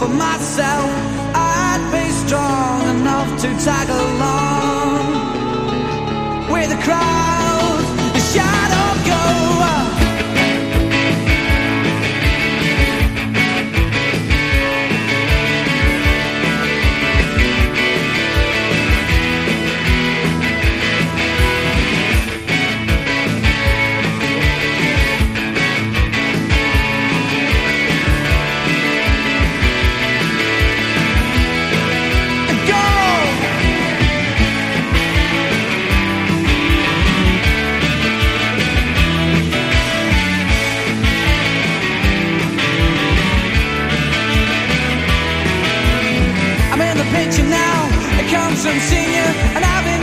for myself, I'd be strong enough to tag along with the crowd, the shadow go. From senior, and I've been